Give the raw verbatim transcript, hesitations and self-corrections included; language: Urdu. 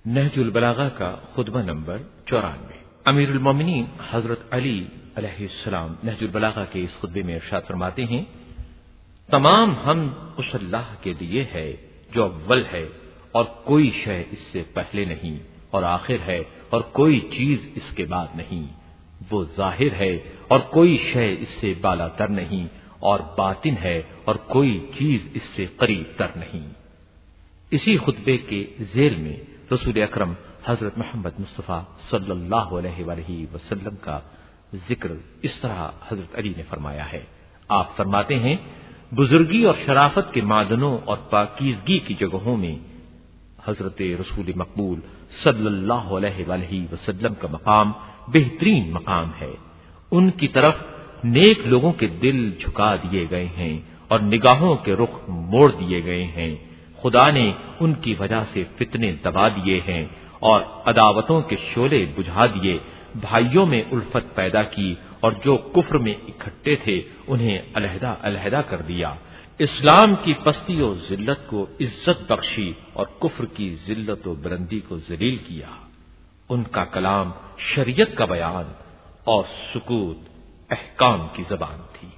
نہج البلاغہ کا خطبہ نمبر چورانوے۔ امیر المومنین حضرت علی علیہ السلام نہج البلاغہ کے اس خطبے میں ارشاد فرماتے ہیں، تمام حمد اس اللہ کے لیے ہے جو اول ہے اور کوئی شے اس سے پہلے نہیں، اور آخر ہے اور کوئی چیز اس کے بعد نہیں۔ وہ ظاہر ہے اور کوئی شے اس سے بالا تر نہیں، اور باطن ہے اور کوئی چیز اس سے قریب تر نہیں۔ اسی خطبے کے ذیل میں رسول اکرم حضرت محمد مصطفیٰ صلی اللہ علیہ وآلہ وسلم کا ذکر اس طرح حضرت علی نے فرمایا ہے۔ آپ فرماتے ہیں، بزرگی اور شرافت کے معدنوں اور پاکیزگی کی جگہوں میں حضرت رسول مقبول صلی اللہ علیہ وآلہ وسلم کا مقام بہترین مقام ہے۔ ان کی طرف نیک لوگوں کے دل جھکا دیے گئے ہیں اور نگاہوں کے رخ موڑ دیے گئے ہیں۔ خدا نے ان کی وجہ سے فتنے دبا دیے ہیں اور عداوتوں کے شعلے بجھا دیے، بھائیوں میں الفت پیدا کی، اور جو کفر میں اکٹھے تھے انہیں علیحدہ علیحدہ کر دیا۔ اسلام کی پستی و ذلت کو عزت بخشی اور کفر کی ذلت و بلندی کو ذلیل کیا۔ ان کا کلام شریعت کا بیان اور سکوت احکام کی زبان تھی۔